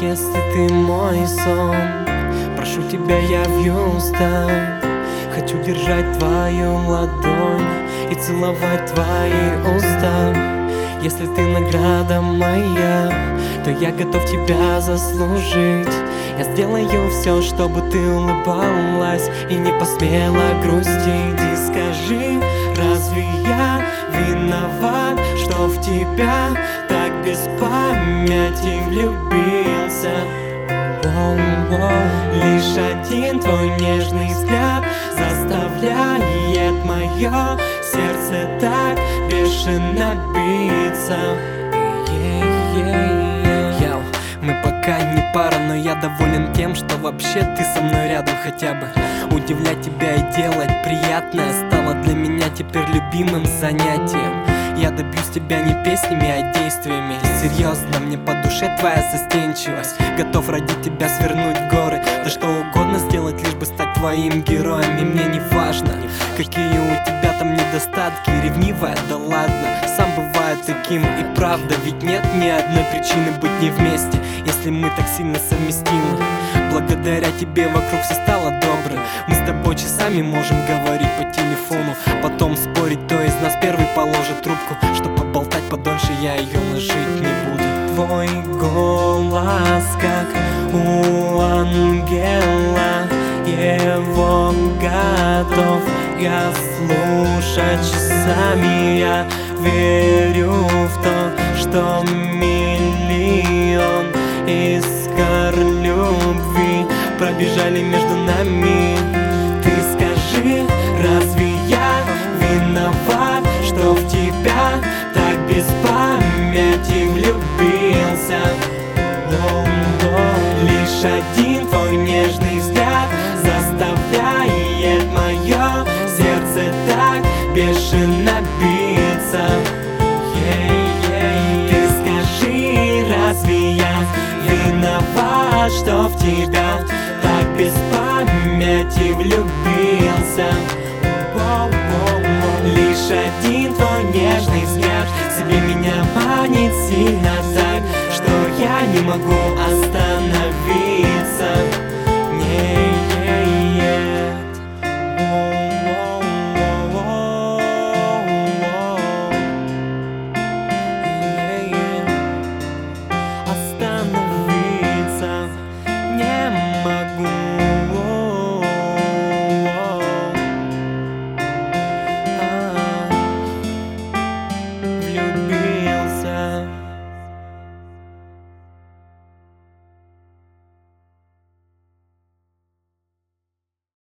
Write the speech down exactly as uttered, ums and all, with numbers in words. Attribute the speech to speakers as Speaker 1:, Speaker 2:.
Speaker 1: Если ты мой сон, прошу тебя, явью стань. Хочу держать твою ладонь и целовать твои уста. Если ты награда моя, то я готов тебя заслужить. Я сделаю все, чтобы ты улыбалась и не посмела грустить. И скажи, разве я виноват, что в тебя так без памяти влюбился? Воу-воу. Лишь один твой нежный взгляд заставляет мое сердце так бешено биться. Йоу, мы пока не пара, но я доволен тем, что вообще ты со мной рядом хотя бы. Удивлять тебя и делать приятное стало для меня теперь любимым занятием. Я добьюсь тебя не песнями, а действиями. Серьезно, мне по душе твоя застенчивость. Готов ради тебя свернуть горы, да что угодно сделать, лишь бы стать твоим героем. И мне не важно, какие у тебя там недостатки. Ревнивая, да ладно, сам бываю таким. И правда, ведь нет ни одной причины быть не вместе, если мы так сильно совместимы. Благодаря тебе вокруг все стало добрым. Мы с тобой часами можем говорить по телефону, потом спорить, кто из нас первый положит трубку. Чтоб поболтать подольше, я ее ложить не буду. Твой голос как у ангела, его готов я слушать часами. Я верю в то, что миллион искр любви пробежали между нами. Ты скажи, разве я виноват, что в тебя так без памяти влюбился? Воу-воу. Лишь один твой нежный взгляд заставляет мое сердце так бешено биться. Ты скажи, разве я виноват, что в тебя так без памяти влюбился? Лишь один твой нежный взгляд себе меня манит сильно так, что я не могу остановиться.